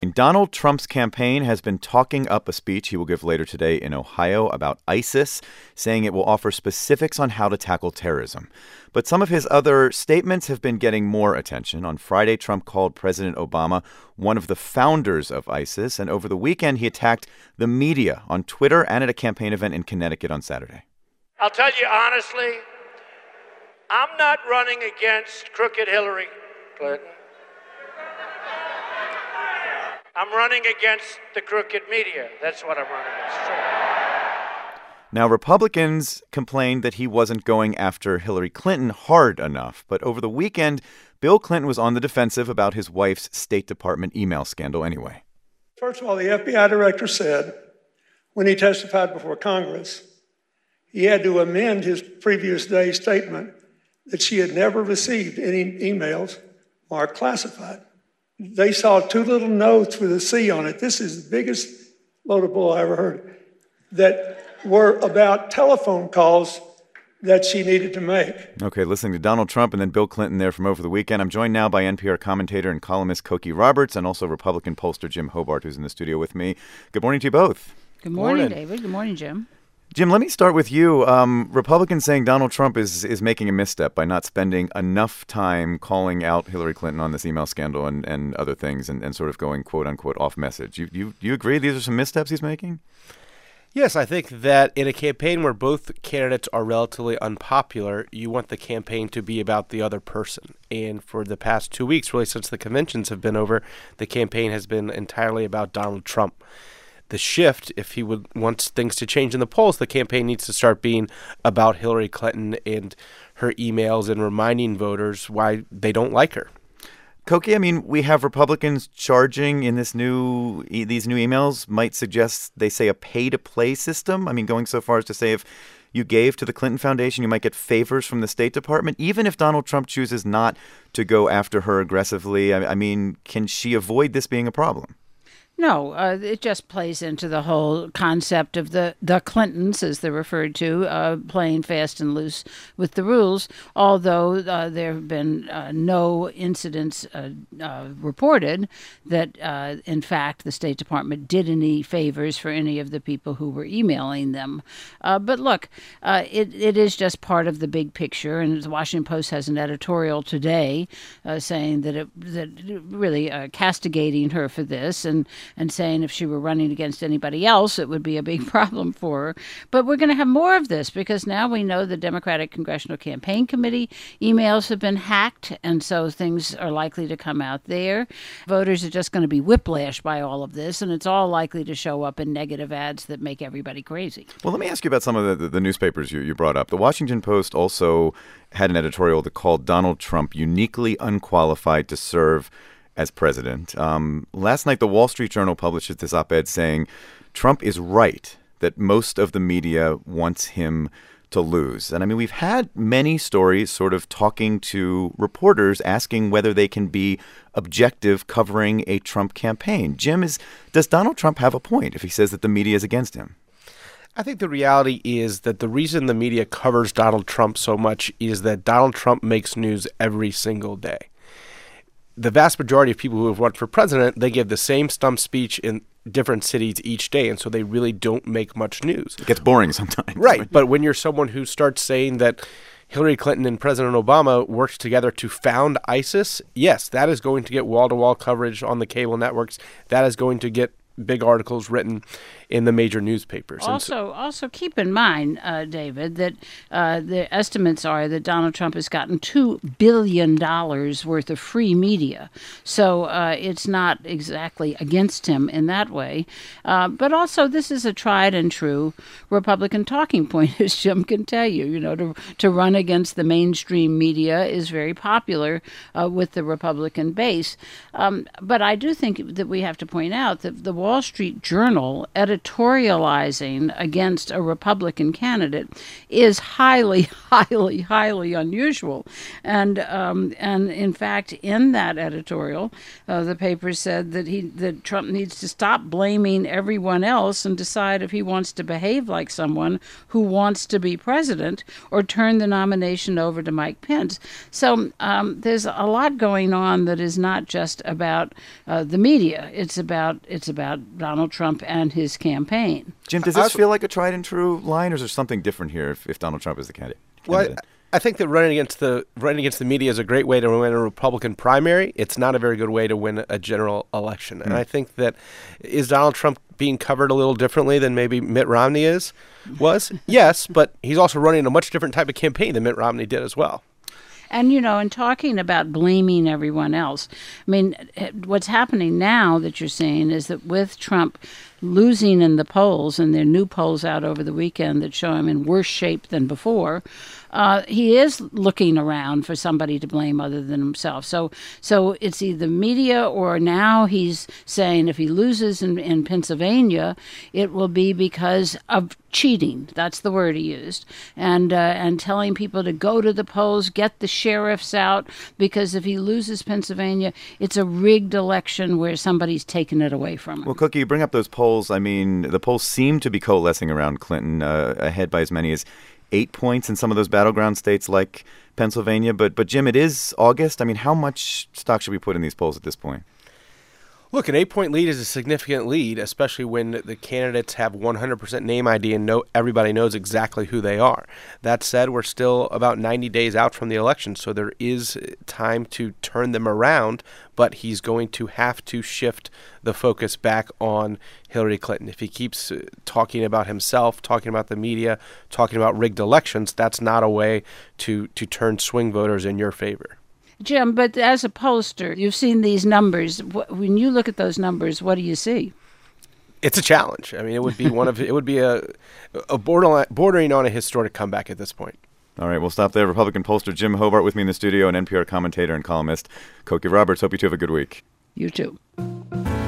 morning. Donald Trump's campaign has been talking up a speech he will give later today in Ohio about ISIS, saying it will offer specifics on how to tackle terrorism. But some of his other statements have been getting more attention. On Friday, Trump called President Obama one of the founders of ISIS, and over the weekend, he attacked the media on Twitter and at a campaign event in Connecticut on Saturday. I'll tell you honestly, I'm not running against crooked Hillary Clinton. I'm running against the crooked media. That's what I'm running against. Now, Republicans complained that he wasn't going after Hillary Clinton hard enough. But over the weekend, Bill Clinton was on the defensive about his wife's State Department email scandal anyway. First of all, the FBI director said when he testified before Congress, he had to amend his previous day's statement that she had never received any emails marked classified. They saw two little notes with a C on it. This is the biggest load of bull I ever heard, that were about telephone calls that she needed to make. Okay, listening to Donald Trump and then Bill Clinton there from over the weekend. I'm joined now by NPR commentator and columnist Cokie Roberts and also Republican pollster Jim Hobart, who's in the studio with me. Good morning to you both. Good morning, David. Good morning, Jim. Jim, let me start with you. Republicans saying Donald Trump is making a misstep by not spending enough time calling out Hillary Clinton on this email scandal and other things and sort of going, quote unquote, off message. You agree these are some missteps he's making? Yes, I think that in a campaign where both candidates are relatively unpopular, you want the campaign to be about the other person. And for the past 2 weeks, really since the conventions have been over, the campaign has been entirely about Donald Trump. The shift, if he wants things to change in the polls, the campaign needs to start being about Hillary Clinton and her emails and reminding voters why they don't like her. Cokie, I mean, we have Republicans charging in these new emails might suggest, they say, a pay-to-play system. I mean, going so far as to say if you gave to the Clinton Foundation, you might get favors from the State Department, even if Donald Trump chooses not to go after her aggressively. I mean, can she avoid this being a problem? No, it just plays into the whole concept of the Clintons, as they're referred to, playing fast and loose with the rules, although there have been no incidents reported that, in fact, the State Department did any favors for any of the people who were emailing them. But look, it is just part of the big picture, and the Washington Post has an editorial today saying that really castigating her for this and saying if she were running against anybody else, it would be a big problem for her. But we're going to have more of this because now we know the Democratic Congressional Campaign Committee emails have been hacked, and so things are likely to come out there. Voters are just going to be whiplashed by all of this, and it's all likely to show up in negative ads that make everybody crazy. Well, let me ask you about some of the newspapers you brought up. The Washington Post also had an editorial that called Donald Trump uniquely unqualified to serve as president. Last night, the Wall Street Journal published this op-ed saying Trump is right that most of the media wants him to lose. And I mean, we've had many stories sort of talking to reporters asking whether they can be objective covering a Trump campaign. Jim, does Donald Trump have a point if he says that the media is against him? I think the reality is that the reason the media covers Donald Trump so much is that Donald Trump makes news every single day. The vast majority of people who have run for president, they give the same stump speech in different cities each day, and so they really don't make much news. It gets boring sometimes. Right, but when you're someone who starts saying that Hillary Clinton and President Obama worked together to found ISIS, yes, that is going to get wall-to-wall coverage on the cable networks. That is going to get big articles written in the major newspapers. Also keep in mind, David, that the estimates are that Donald Trump has gotten $2 billion worth of free media. So it's not exactly against him in that way. But also, this is a tried and true Republican talking point, as Jim can tell you. You know, to run against the mainstream media is very popular with the Republican base. But I do think that we have to point out that the Wall Wall Street Journal editorializing against a Republican candidate is highly, highly, highly unusual. And in fact, in that editorial, the paper said that Trump needs to stop blaming everyone else and decide if he wants to behave like someone who wants to be president or turn the nomination over to Mike Pence. So there's a lot going on that is not just about the media. It's about Donald Trump and his campaign. Jim, does this feel like a tried and true line, or is there something different here if Donald Trump is the candidate? Well, I think that running against the media is a great way to win a Republican primary. It's not a very good way to win a general election. And I think that is Donald Trump being covered a little differently than maybe Mitt Romney was? Yes, but he's also running a much different type of campaign than Mitt Romney did as well. And, in talking about blaming everyone else, I mean, what's happening now that you're seeing is that with Trump losing in the polls, and there are new polls out over the weekend that show him in worse shape than before, he is looking around for somebody to blame other than himself. So it's either media, or now he's saying if he loses in Pennsylvania, it will be because of cheating. That's the word he used. And telling people to go to the polls, get the sheriffs out, because if he loses Pennsylvania, it's a rigged election where somebody's taken it away from him. Well, Cookie, you bring up those polls. I mean, the polls seem to be coalescing around Clinton, ahead by as many as 8 points in some of those battleground states like Pennsylvania. But Jim, it is August. I mean, how much stock should we put in these polls at this point? Look, an 8-point lead is a significant lead, especially when the candidates have 100% name ID and everybody knows exactly who they are. That said, we're still about 90 days out from the election, so there is time to turn them around, but he's going to have to shift the focus back on Hillary Clinton. If he keeps talking about himself, talking about the media, talking about rigged elections, that's not a way to turn swing voters in your favor. Jim, but as a pollster, you've seen these numbers. When you look at those numbers, what do you see? It's a challenge. I mean, it would be a bordering on a historic comeback at this point. All right, we'll stop there. Republican pollster Jim Hobart with me in the studio, and NPR commentator and columnist Cokie Roberts. Hope you two have a good week. You too.